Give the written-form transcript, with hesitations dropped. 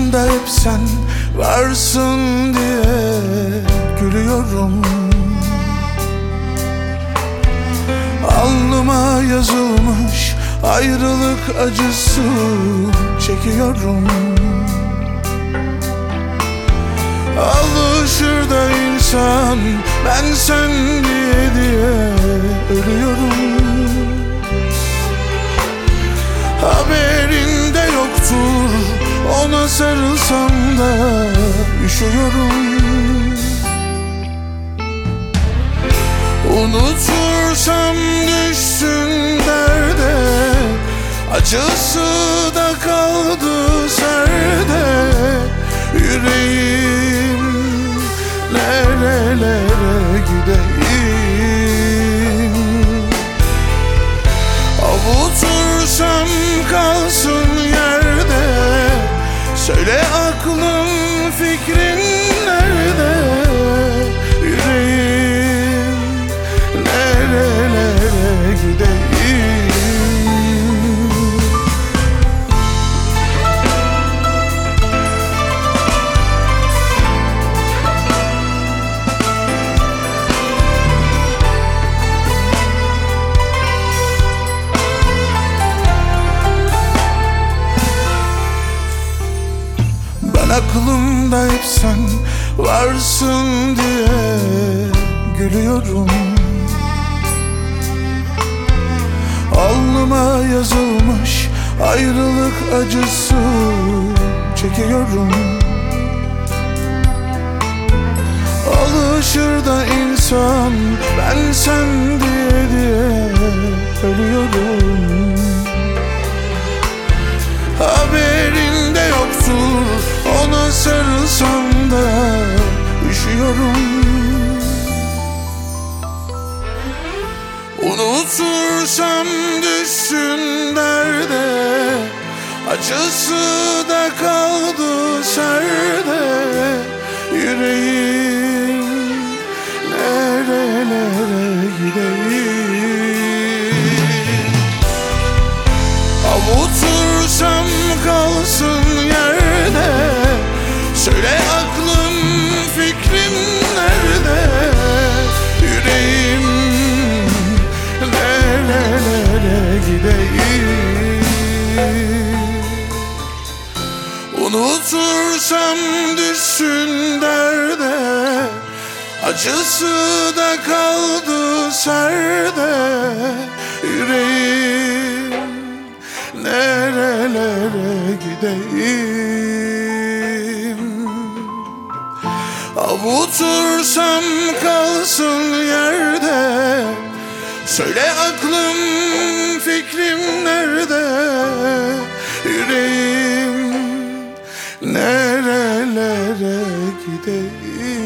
aklımda hep sen varsın diye gülüyorum. Alnıma yazılmış ayrılık acısı çekiyorum. Alışır da insan ben sen diye ölüyorum. Haberinde yoktur, ona sarılsam da üşüyorum. Unutursam düşsün derde, acısı da kaldı serde. Yüreğim nerelere gideyim? Avutursam kalsın yerde. Söyle aklım fikrin nerede? Yüreğim nerelere gideyim? Aklımda hep sen varsın diye gülüyorum. Alnıma yazılmış ayrılık acısı çekiyorum. Alışır da insan ben sen diye ölüyorum. Haberinde yoktur, ona sarılsam da üşüyorum. Unutursam düşsün derde, acısı da kaldı serde. Yüreğim nerelere gideyim? Avutursam kalsın yerde. Söyle aklım fikrim nerede? Yüreğim nerelere gideyim? Unutursam düşsün derde, acısı da kaldı serde. Yüreğim nerelere gideyim? Avutursam kalsın yerde. Söyle aklım fikrim nerede? Yüreğim nerelere gideyim?